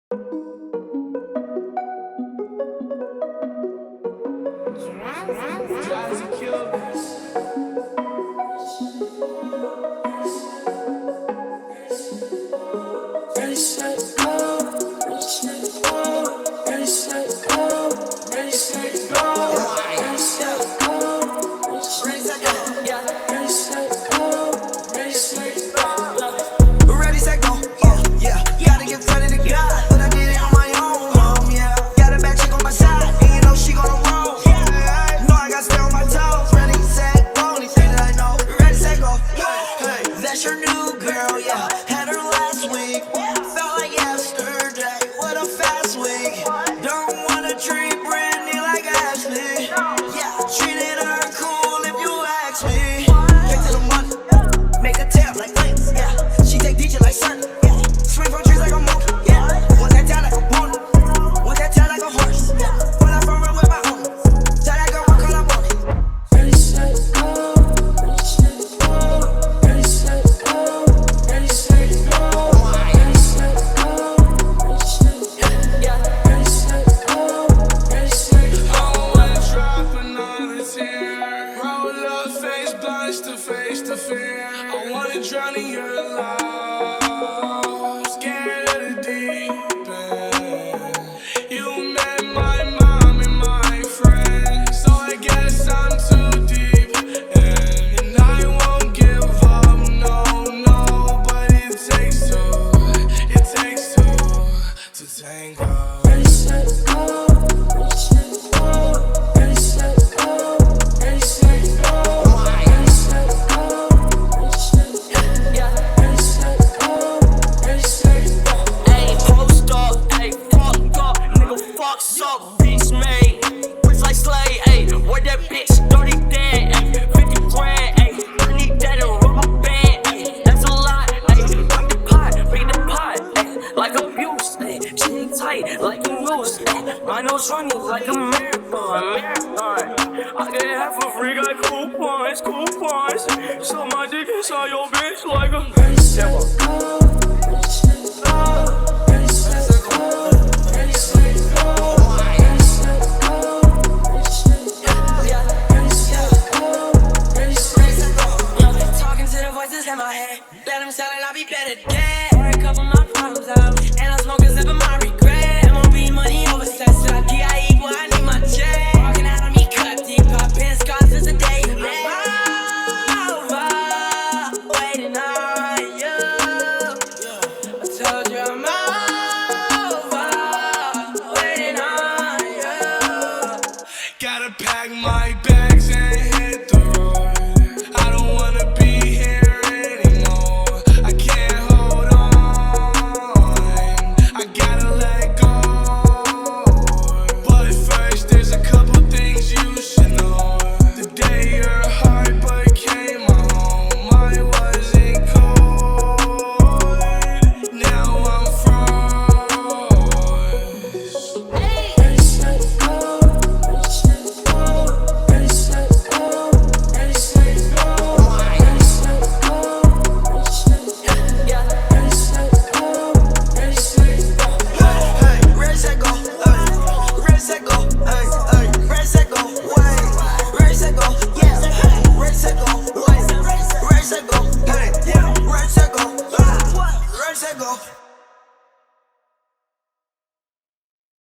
Ready, set, go. Ready, set, go. Ready, set, go. Ready, set, go. Ready, set, go. Ready, set, go. Ready, set, go. Ready, set, go. Ready, set, go. Yeah. Gotta get ready to God, but I did it on my own. Yeah. Got a bad chick on my side, and you know she gonna roll. Know I got to stay on my toes. Ready, set, go. Only thing that I know. Ready, set, go. Hey, that's your new girl, yeah. Had her last week. Felt like yesterday. What a fast week. Don't wanna treat Brittany like Ashley. Yeah, treated her cool if you ask me. Get to the money, make a tail like flames. Yeah, she take DJ like sun. Yeah, swing from trees like a monkey. Yeah, want that tail like a pony. Want that tail like a horse. Yeah, when I front run with my homie. Tell that girl what call I'm on it. Ready, set, go. Ready, set, go. Ready, set, go. Ready, set, go. Ready, set, go. Ready, set, ready, set, go. Ready, set, go. Drop another tear. Roll up, face blush to face the fear. I wanna drown in your love. Scared of the deep end. You met my mom and my friend, so I guess I'm too deep. And I won't give up, no. But it takes two to tango. Ready, set, go. Ready, set, go. Ready, set, go. Ready, set, go. Ready, set, go. Ready, set, ready, set, go. Ready, set, go. Ayy, post up, ayy, fuck up, nigga, fucks up, beats made, bricks like Slay, ayy, where that bitch, dirty dead, ayy, 50 grand, ayy, Britney dead and rubber band, ayy, that's a lot, ayy, beat the pot, ayy, like abuse, ayy, she ain't tight, like a noose, ayy, my nose running like a marathon, I get half for free, got coupons, so my dick inside your bitch like a Ready, set, go.